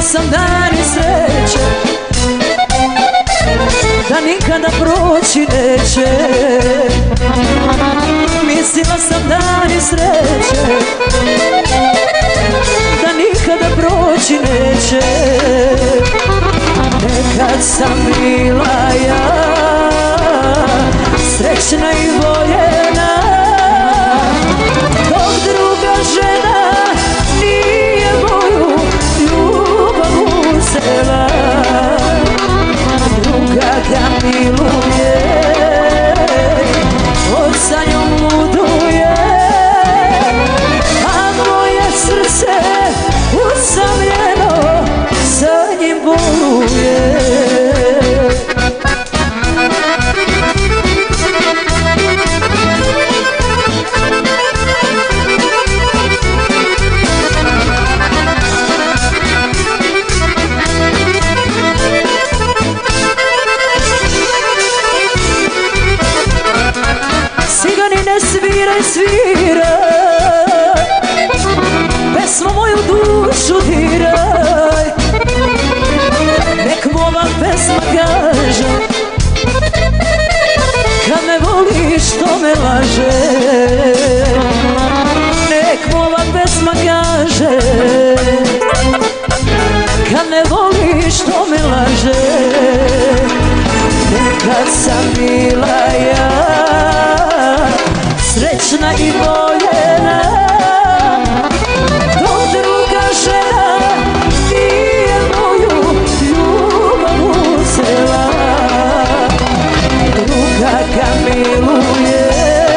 sam dani sreće, da nikada proći neće. Mislila sam dani sreće, da nikada proći neće. Nekad sam bila ja srećna i voljena, dok druga žena nije moju ljubav uzela. Druga ga miluje, on sa njom luduje, a moje srce usamljeno sa njim boluje. Sviraj, sviraj, pesmo moju dušu diraj. Nek mu ova pesma kaže, kad me voliš to me laže. Nek mu ova pesma kaže, kad me voliš to me laže. Nekad sam bila ja srećna i voljena, dok druga žena nije moju ljubav uzela. Druga ga miluje,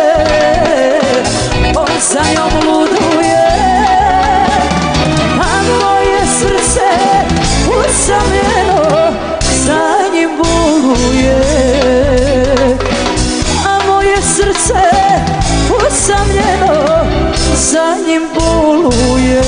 on sa njom luduje, a moje srce usamljeno sa njim boluje. A moje srce usamljeno za njim boluje.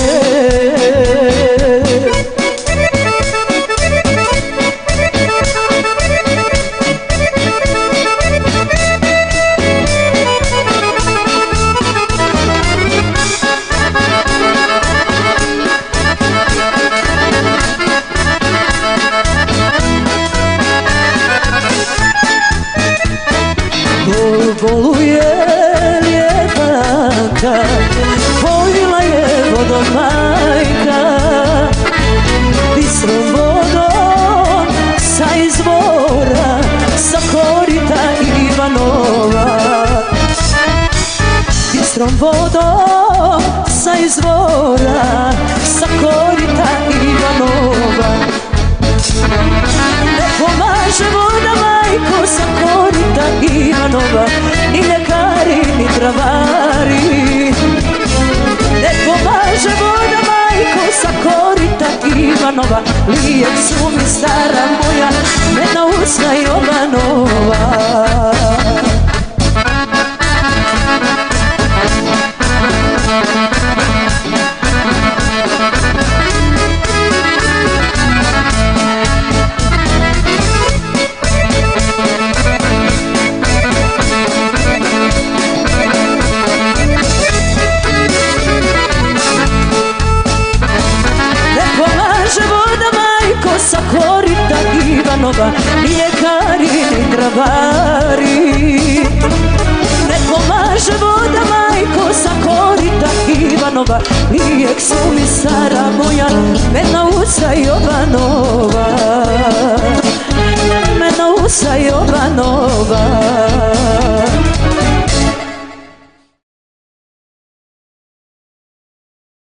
Boluje lijepanka, pojila je vodom majka, bistrom vodom sa izvora, sa korita Ivanova. Bistrom vodom sa izvora, sa korita Ivanova. Ne pomaže voda majko sa korita Ivanova, ni ljekari ni travari. Ne pomaže voda majko sa korita Ivanova, lijek su mi stara moja, mena usna Jovanova. Sa korita Ivanova, ni ljekari ni travari. Ne pomaže voda majko sa korita Ivanova, lijek su mi stara moja, mena usa Jovanova. Mena usa Jovanova.